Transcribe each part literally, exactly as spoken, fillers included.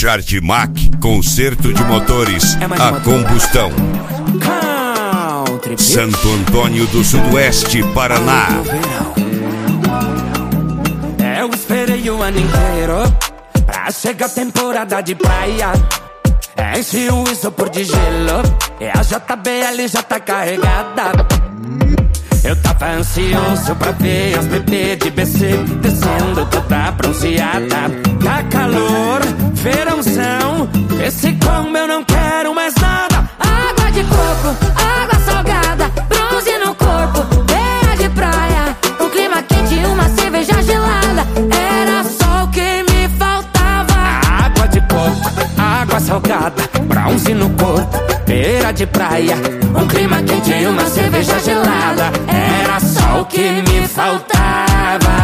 Jardimac, conserto de motores a combustão. Santo Antônio do Sudoeste, Paraná. Eu esperei o ano inteiro pra chegar a temporada de praia. Enche o isopor de gelo e a J B L já tá carregada. Eu tava ansioso pra ver as bebês de B C descendo toda bronzeada. Tá calor, verãozão, esse combo eu não quero mais nada. Água de coco, água salgada, bronze no corpo, beira de praia, um clima quente e uma cerveja gelada. Era só o que me faltava. Água de coco, água salgada, bronze no corpo, beira de praia, um clima quente e uma cerveja gelada. Era só o que me faltava.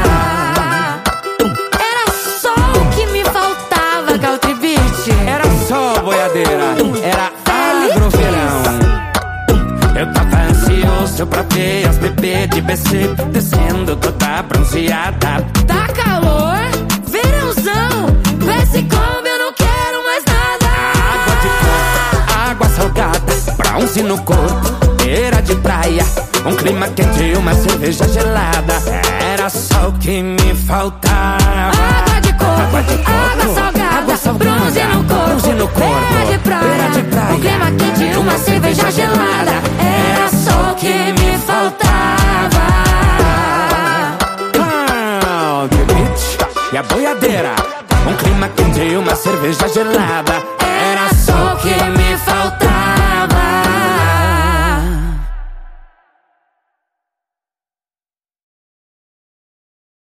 Era só o que me faltava, Country Beat. Era só boiadeira, era agroverão. Eu tava ansioso pra ver as bebês de B C descendo toda bronzeada. Tá calor, verãozão, com esse combo eu não quero mais nada. Água de coco, água salgada, bronze no corpo, beira de praia, um clima quente e uma cerveja gelada. Era só o que me faltava. Água de coco, água, de coco, água salgada, água salgada, bronze no corpo, bronze no corpo, beira de praia, beira de praia, um clima quente e uma cerveja gelada. Era só o que me faltava. Country Beat e a boiadeira, um clima quente e uma cerveja gelada. Era só o que me faltava.